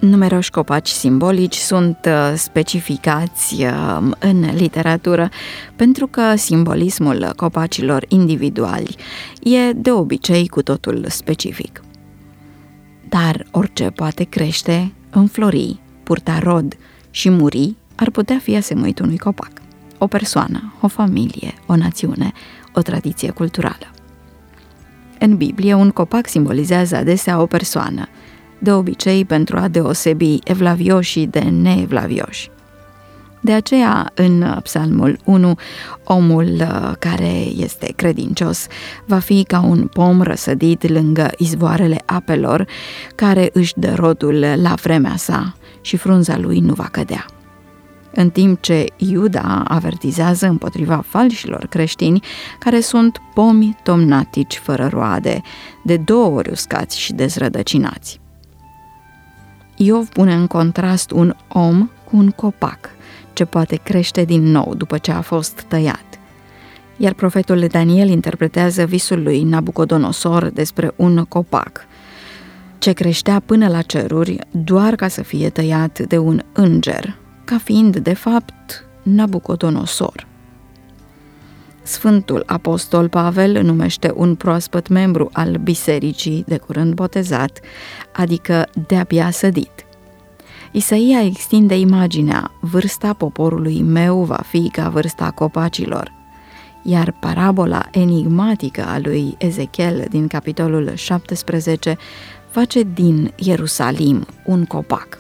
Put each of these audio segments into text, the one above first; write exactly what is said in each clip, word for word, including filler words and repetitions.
Numeroși copaci simbolici sunt specificați în literatură pentru că simbolismul copacilor individuali e de obicei cu totul specific. Dar orice poate crește, înflori, purta rod și muri ar putea fi asemuit unui copac. O persoană, o familie, o națiune, o tradiție culturală. În Biblie, un copac simbolizează adesea o persoană, de obicei pentru a deosebi evlavioșii de neevlavioși. De aceea, în Psalmul unu, omul care este credincios va fi ca un pom răsădit lângă izvoarele apelor, care își dă rodul la vremea sa și frunza lui nu va cădea. În timp ce Iuda avertizează împotriva falșilor creștini care sunt pomi tomnatici fără roade, de două ori uscați și dezrădăcinați. Iov pune în contrast un om cu un copac, ce poate crește din nou după ce a fost tăiat. Iar profetul Daniel interpretează visul lui Nabucodonosor despre un copac, ce creștea până la ceruri doar ca să fie tăiat de un înger, ca fiind, de fapt, Nabucodonosor. Sfântul apostol Pavel numește un proaspăt membru al bisericii de curând botezat, adică de-abia sădit. Isaia extinde imaginea: vârsta poporului meu va fi ca vârsta copacilor, iar parabola enigmatică a lui Ezechiel din capitolul șaptesprezece face din Ierusalim un copac.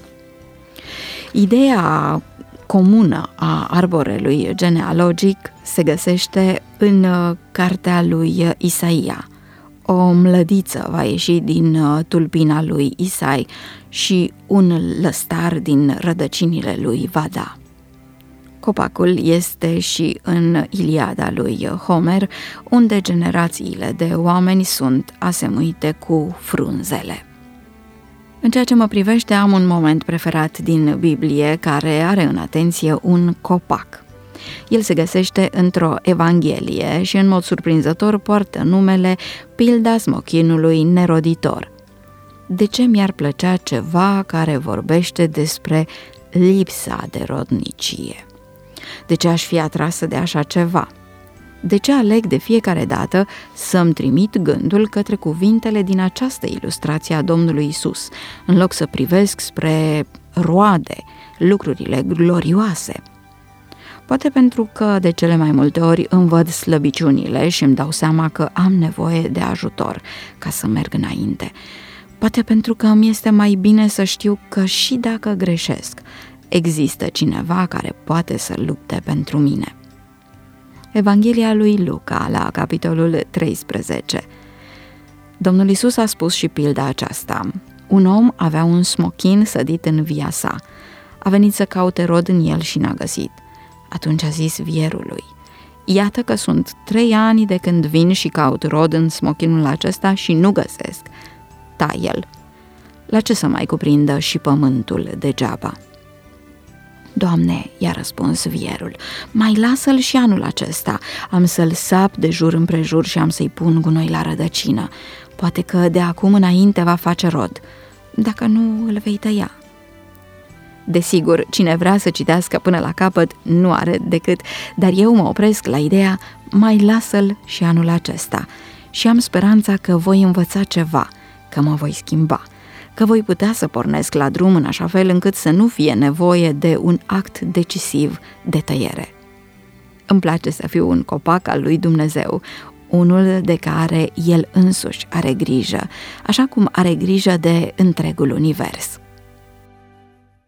Ideea comună a arborelui genealogic se găsește în cartea lui Isaia. O mlădiță va ieși din tulpina lui Isai și un lăstar din rădăcinile lui va da. Copacul este și în Iliada lui Homer, unde generațiile de oameni sunt asemuite cu frunzele. În ceea ce mă privește, am un moment preferat din Biblie care are în atenție un copac. El se găsește într-o evanghelie și în mod surprinzător poartă numele Pilda smochinului neroditor. De ce mi-ar plăcea ceva care vorbește despre lipsa de rodnicie? De ce aș fi atrasă de așa ceva? De ce aleg de fiecare dată să-mi trimit gândul către cuvintele din această ilustrație a Domnului Isus, în loc să privesc spre roade, lucrurile glorioase? Poate pentru că de cele mai multe ori îmi văd slăbiciunile și îmi dau seama că am nevoie de ajutor ca să merg înainte. Poate pentru că îmi este mai bine să știu că și dacă greșesc, există cineva care poate să lupte pentru mine. Evanghelia lui Luca, la capitolul treisprezece. Domnul Iisus a spus și pilda aceasta: un om avea un smochin sădit în via sa. A venit să caute rod în el și n-a găsit. Atunci a zis vierului: iată că sunt trei ani de când vin și caut rod în smochinul acesta și nu găsesc. Tai-l. La ce să mai cuprindă și pământul degeaba? Doamne, i-a răspuns vierul, mai lasă-l și anul acesta, am să-l sap de jur împrejur și am să-i pun gunoi la rădăcină. Poate că de acum înainte va face rod, dacă nu îl vei tăia. Desigur, cine vrea să citească până la capăt nu are decât, dar eu mă opresc la ideea: mai lasă-l și anul acesta și am speranța că voi învăța ceva, că mă voi schimba, că voi putea să pornesc la drum în așa fel încât să nu fie nevoie de un act decisiv de tăiere. Îmi place să fiu un copac al lui Dumnezeu, unul de care El însuși are grijă, așa cum are grijă de întregul univers.